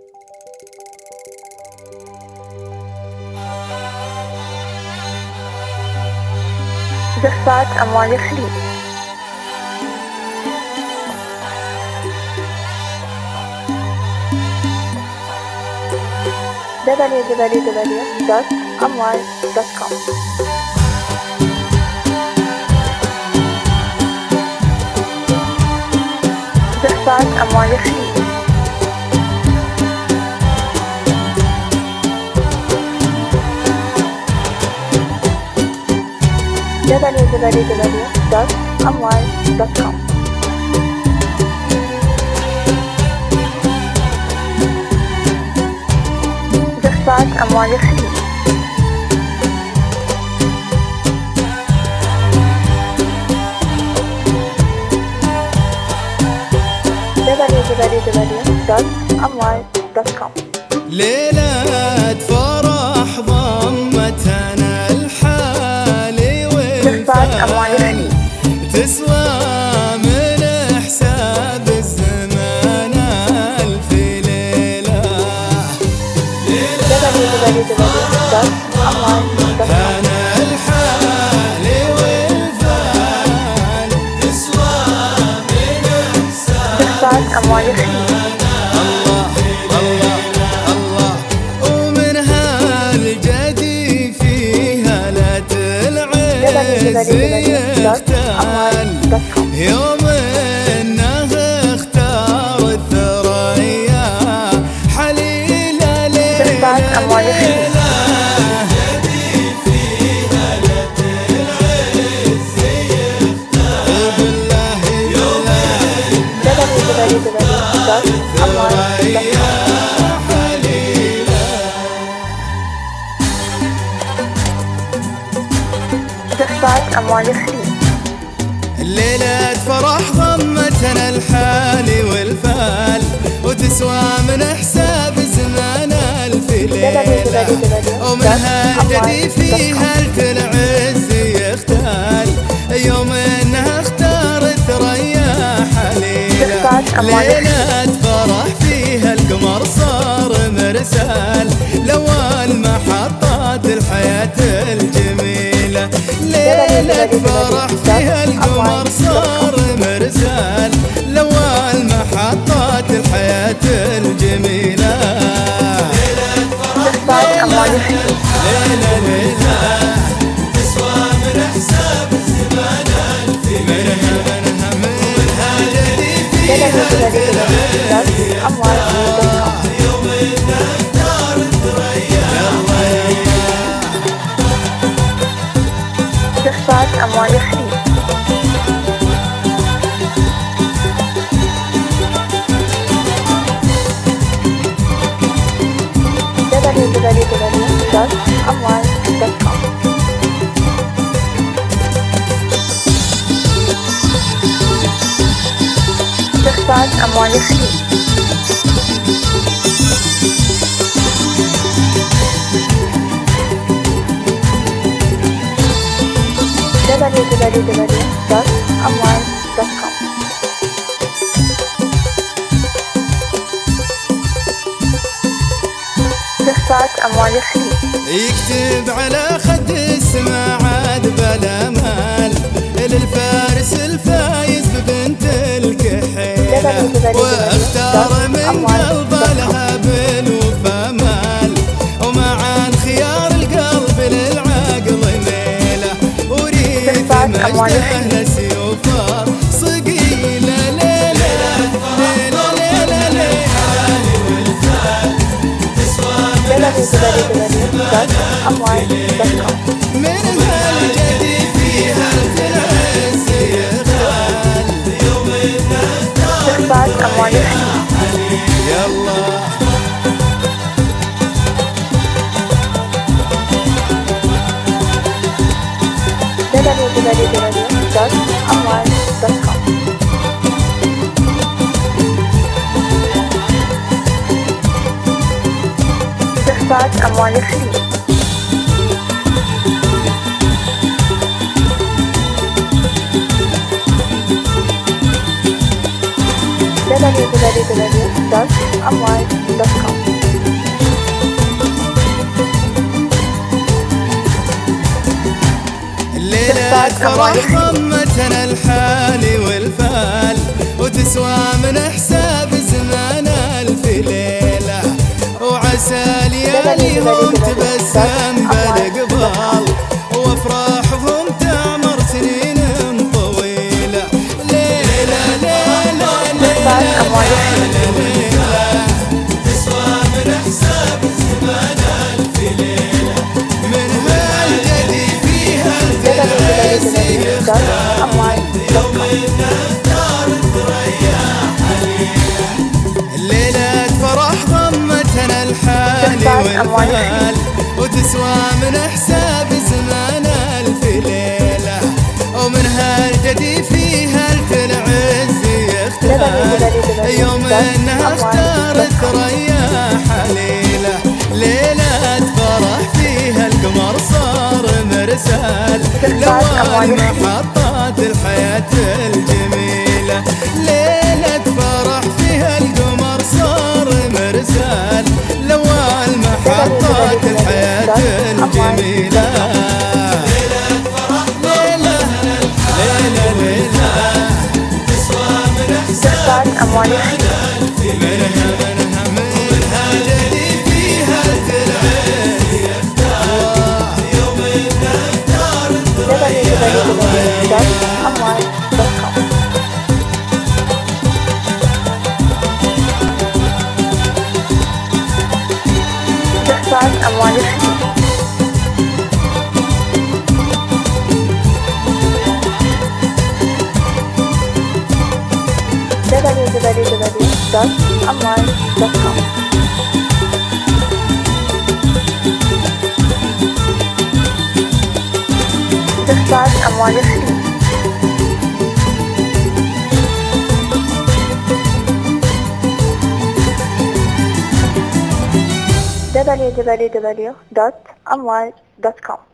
جفات أموال الخليج. www.amwal.com. جفات أموال الخليج. www.amwal.com. جفات أموال الخليج. www.amwal.com. ليلة فرح ضمتنا الحالي والفال تسوى من حساب الزمان ألف ليلة. www.amwal.com. الحالي والفال تسوى من حساب جفات أموال الخليج. يوم انه اختار الثريا حليلة ليلة جدي فيها لا تلعز يختار بالله يوم الثريا حليلة. جفات أموال الخليج. الليلة فرح ضمتنا الحالي والفال وتسوى من حساب زمان ألف ليلة. ومنها الجدي فيها العز يختال يوم انها اختار الثريا حليلة. ليلة فرح فيها القمر صار مرسال لوال محطات الحياة الجميلة. ليلة فرح فيها القمر صار مرسال لوال محطات الحياة الجميلة. ليلة ليلة تسوى من حساب الزمان ألف منها جدي فيها يوم اختار الثريا. جفات أموال الخليج. www.amwal.com. جفات أموال الخليج. www.amwal.com. جفات أموال الخليج. يكتب على خد السما عاد بلا مال للفارس الفايز ببنت الكحيلة واختار من قلب لها بالوفا مال ومع خيار القلب للعقل ميلة وريث مجده لسيوفا صقيلة. ليلة ليلة ليلة ليلة والفال تسوى www.amwal.com. منها الجدي فيها العز يغال يوم جفات أموال الخليج. يلا www.amwal.com. جفات أموال الخليج. www.amwal.com. الليلة فرح ضمتنا الحالي والفال، وتسوى من حساب زمان ألف ليلة، وعسى لياليهم تبسم بالقبال، وافراحهم تعمر سنين طويلة. ليلة ليلة ليلة ليلة تسوى من حساب زمان ألف ليلة، من هالجدي فيها الليلة فرح ضمتنا الحالي والفال، وتسوى من حساب زمان ألف ليلة، ومن هالجدي فيها العز يختال، يوم انها اختارت رياح ليلة، ليلة فرح فيها القمر صار مرسال، لوال محطات الحياة الجميلة، ليلة فرح فيها القمر صار مرسال، لوال محطات الحياة الجميلة. ليلة فرح ليلة ليلة ليلة تسوى من حساب منها جدي فيها العز يختار، يوم انها اختارت استحسان أموال الخليج. www.amwal.com. استحسان أموال الخليج. www.amwal.com.